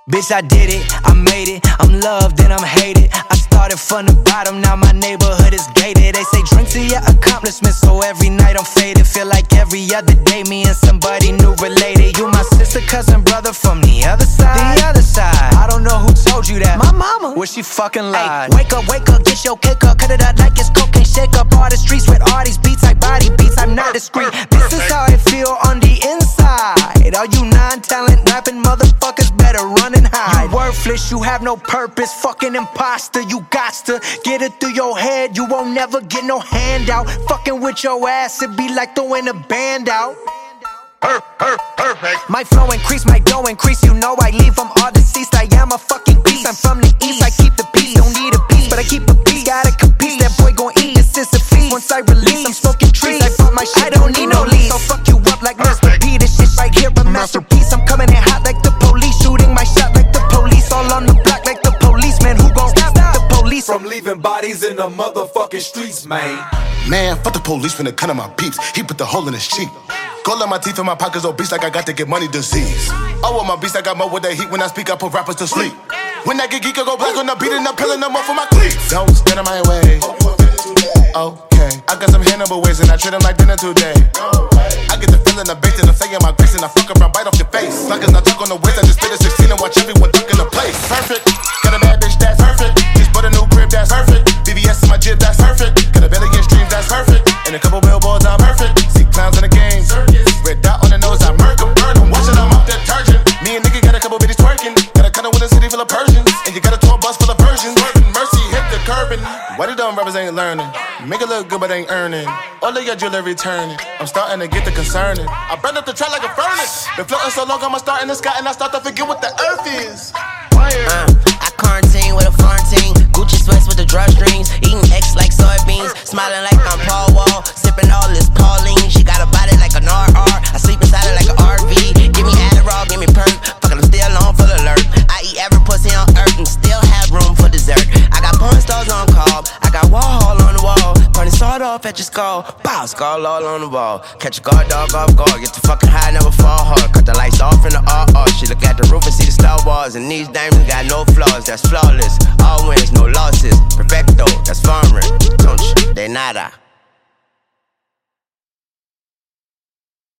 Bitch, I did it, I made it, I'm loved and I'm hated. I started from the bottom, now my neighborhood is gated. They say drink to your accomplishments, so every night I'm faded. Feel like every other day me and somebody new related. You my sister, cousin, brother from the other side. The other side, I don't know who told you that. My mama, well she fucking lied. Ay, wake up, get your cake up, cut it up like it's cocaine. Shake up all the streets with all these beats like body beats. I'm not discreet, this is how I feel on the inside. All you non-talent rapping motherfuckers better run and hide. You worthless, you have no purpose, fucking imposter. You gots to get it through your head, you won't never get no handout. Fucking with your ass, it be like throwing a band out. Perfect. My flow increase, my dough increase. You know I leave from all deceased. I am a fucking beast. I'm from the east, I keep the peace. Don't need a piece, but I keep a piece. Gotta compete, that boy gon' eat this is a feast. Once I release, I'm smoking trees. I bought my shit, I don't need no lease. So fuck you up like Mr. P. This shit right here a masterpiece. I'm coming in hot like the police, shooting my shot like the police. All on the block like the policeman. Who gon' stop the police from leaving bodies in the motherfucking streets, man? Man, fuck the police finna cut on my peeps. He put the hole in his cheek. Gold on my teeth and my pockets obese like I got to get money disease. Oh, with my beast, I got more with that heat. When I speak, I put rappers to sleep. When I get geek, I go black on the beat and I'm peeling them off for my cleats. Don't stand in my way. Okay, I got some Hannibal ways and I treat them like dinner today. I get the feeling of bait and I'm saying my grace and I fuck around, bite off your face. Suckers not talk on the waist, I just spit a 16 and watch everyone duck in the place. Perfect, got a bad bitch, that's perfect. Just bought a new crib, that's perfect. BBS in my jib, that's perfect. Got a billion streams, that's perfect. And a couple billboards, I'm perfect. See clowns in the game. Red dot on the nose, I murk them, burn them. Watching them up detergent. Me and nigga got a couple bitches twerking. Got a cuddle with a city full of Persians. And you got a tour bus full of Persians. Swerving, mercy, hit the curbing. Why the dumb rappers ain't learning? Make it look good but ain't earning. All of your jewelry turning. I'm starting to get the concerning. I burn up the track like a furnace. Been floating so long, I'ma start in the sky and I start to forget what the earth is. I quarantine with a Florentine. Gucci sweats with the drawstrings. Eating X like soybeans. Smiling like I'm Paul Wall. Sipping all this Pauline. She got a body like an RR. I sleep inside her like an RV. Give me Adderall, give me perk. Fuckin' I'm still on full alert. I eat every pussy on earth and still have room for dessert. I got porn stars on call. I got Warhol on the wall. Turn the sword off at your skull. Bow, skull all on the wall. Catch a guard dog off guard. Get the fucking high, never fall hard. Cut the lights off in the RR. She look at the roof and see the Star Wars. And these diamonds got no flaws, that's flawless. All wins,